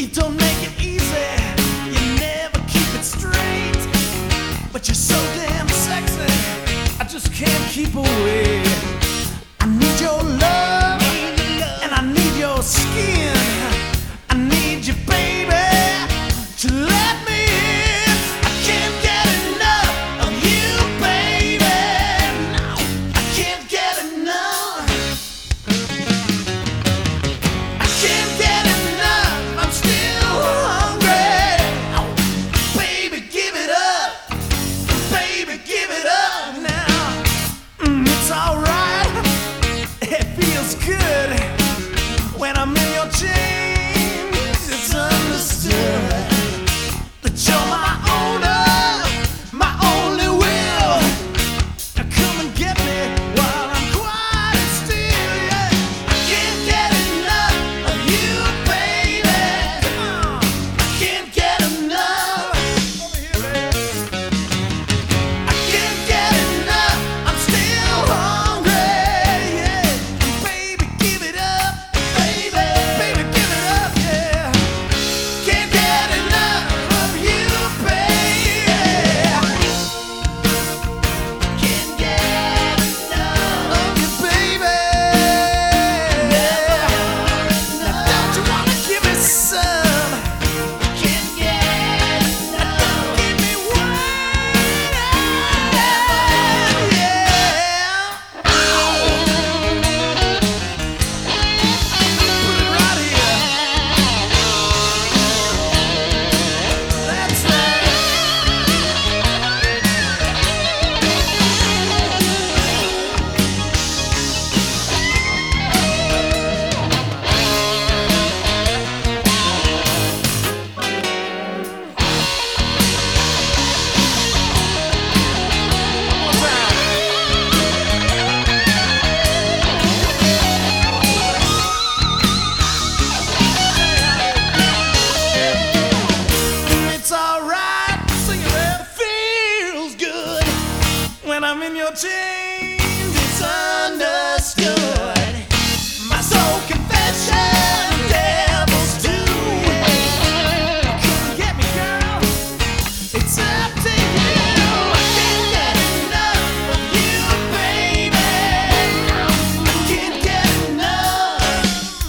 You don't make it easy, you never keep it straight, but you're so damn sexy, I just can't keep away. I need your love, and I need your skin. I need you, baby, to let me in. I can't get enough of you, baby. No, I can't get enough. I can't get enough. I'm still hungry. Oh, baby, give it up. Baby, give it up now. It's alright. It feels good when I'm in your chains. It's understood that you're my owner, my only will. Now come and get me while I'm quiet still. Yeah. I can't get enough of you, baby. Come on, I can't get enough. Over here, baby. I can't get enough. I'm still hungry. Yeah. Baby, give it up. Baby, baby, give it up. Yeah. Can't get enough of you, baby. Can't get enough of you, baby. Now don't you wanna give me some? Can't get enough. Give me one. Yeah. Put it right here. That's right. One more time. It's alright, sing it. It feels good when I'm in your chains. It's understood. My soul confession, devils do. Come get me, girl. It's up to you. I can't get enough of you, baby. I can't get enough.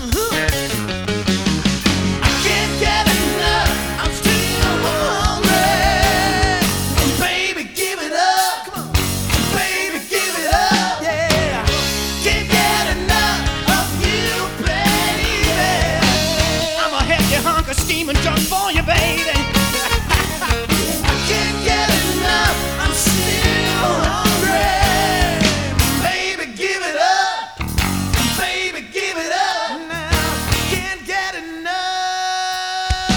I can't get enough. I'm still hungry. Baby, give it up. Come on. Baby, give it up. Yeah. Can't get enough of you, baby. I'm a heavy hunk of steaming junk for you, baby. I can't get enough. I'm still hungry. Baby, give it up. Baby, give it up now. Can't get enough.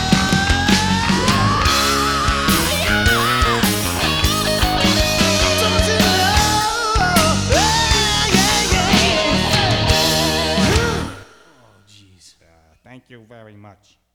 Don't you know? Yeah, yeah, yeah. Thank you very much.